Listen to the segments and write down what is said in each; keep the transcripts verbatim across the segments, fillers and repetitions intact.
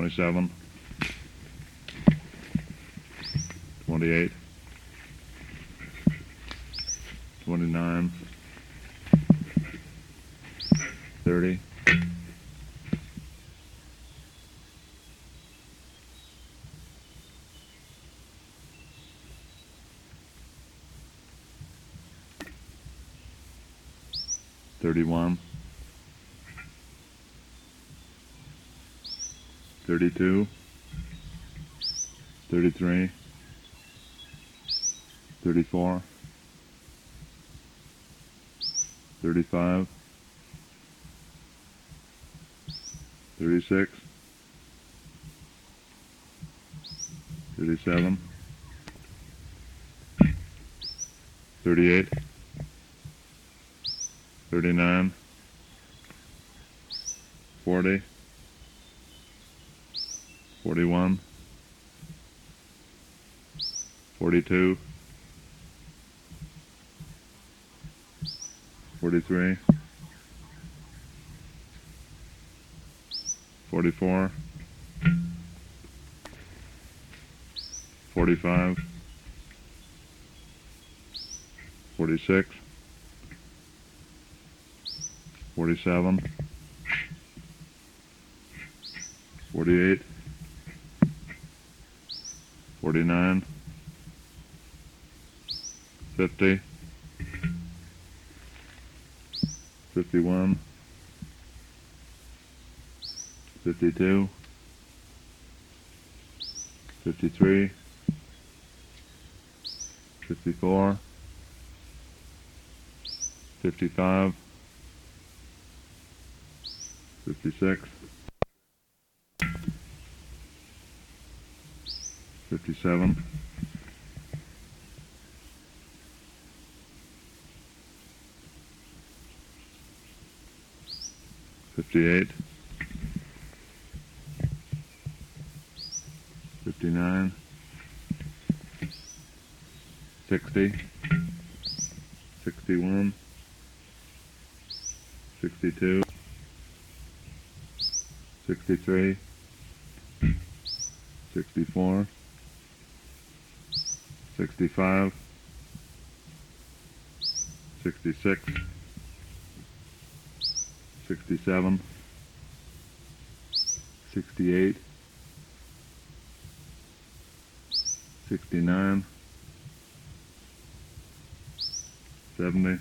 twenty-seven, twenty-eight, twenty-nine, thirty, thirty-one, thirty-two, thirty-three, thirty-four, thirty-five, thirty-six, thirty-seven, thirty-eight, thirty-nine, forty, forty-one, forty-two, forty-three, forty-four, forty-five, forty-six, forty-seven, forty-eight, forty-nine, fifty, fifty-one, fifty-two, fifty-three, fifty-four, fifty-five, fifty-six, fifty-seven, fifty-eight, fifty-nine, sixty, sixty-one, sixty-two, sixty-three, sixty-four, sixty-five, sixty-six, sixty-seven, sixty-eight, sixty-nine, seventy,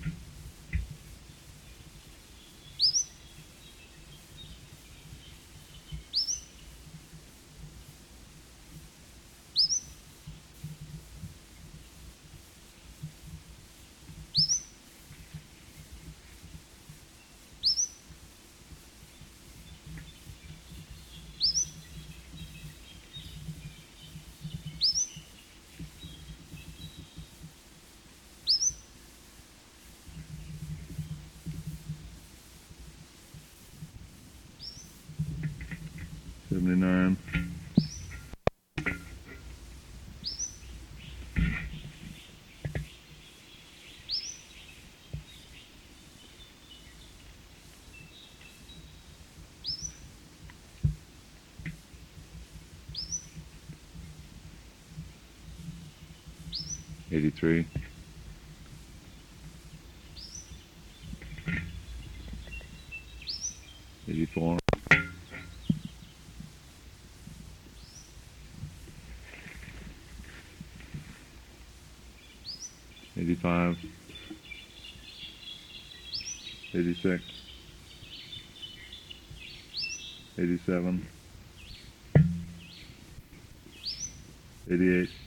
seventy-nine, eighty-three, eighty-four, eighty-five, eighty-six, eighty-seven, eighty-eight,